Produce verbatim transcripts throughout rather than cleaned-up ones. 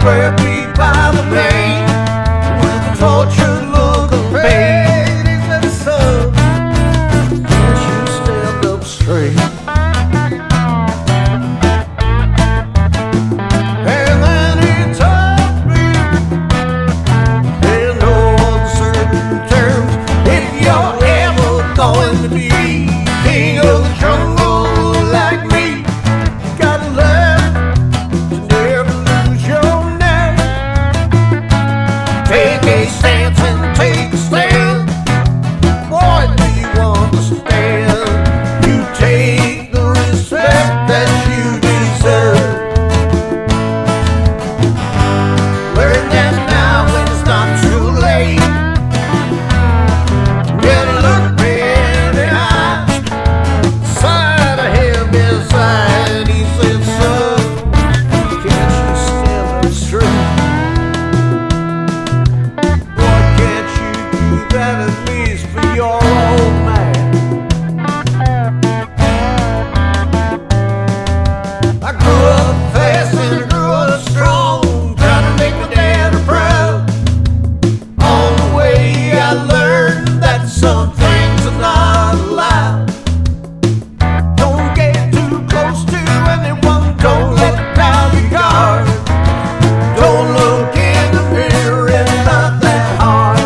square feet by the main, with a tortured look of pain. He said, son, can't you stand up straight? And then he told me, in no uncertain terms, if you're ever going to be king of the jungle like me, you gotta learn to never lose your nerve. Take a stance and take a stand. Boy, do you understand? You take the respect that you deserve. Learn that now when it's not too late. Get a look me in the eyes, side of him beside. He said, son, can't you stand up straight? Boy, can't you do that at least for your old man? I grew up fast and I grew up strong, trying to make my dad proud. On the way I learned that some things are not allowed. Don't get too close to anyone, don't let down your guard. Don't look in the mirror, it's not that hard.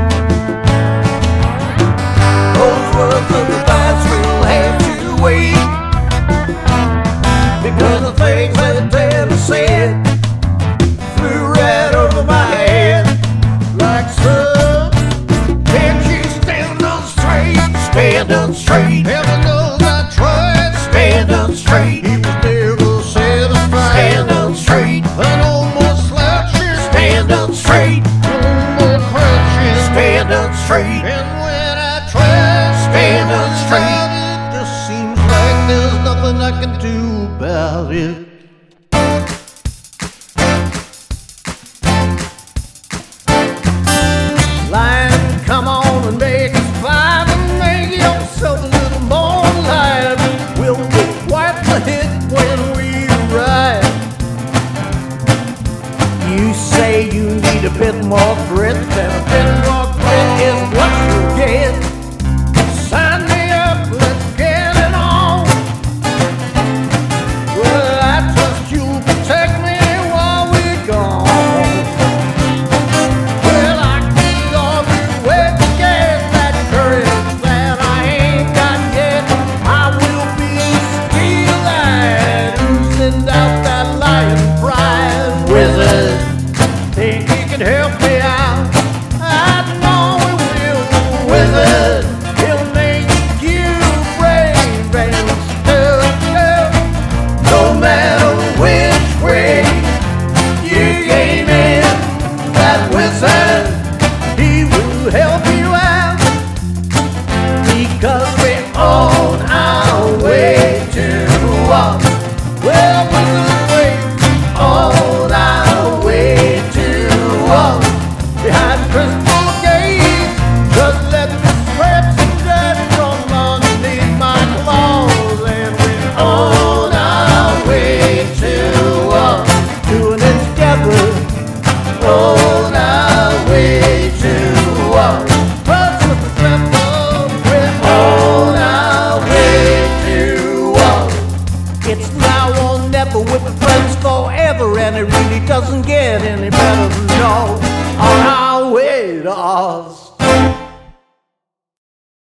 Those words of advice will have to wait, because the things that Dad said flew right over my head. Like, son, can't you stand up straight? Stand up straight. Heaven knows I tried. Stand up straight. He was never satisfied. Stand up straight. An old more slouching. Stand up straight. No more crouching. Stand up straight. And when I try, stand up straight, it just seems like there's nothing I can do about it. Lion, come on and make us five and make yourself a little more alive. We'll get quite the hit when we arrive. You say you need a bit more grit, and a bit more grit is what you get. Sign me up, let's get it on. Well, I trust you'll protect me while we're gone. Well, I could always wait to get that courage that I ain't got yet. I will be steel-eyed, oozing out that lion pride. Wizard.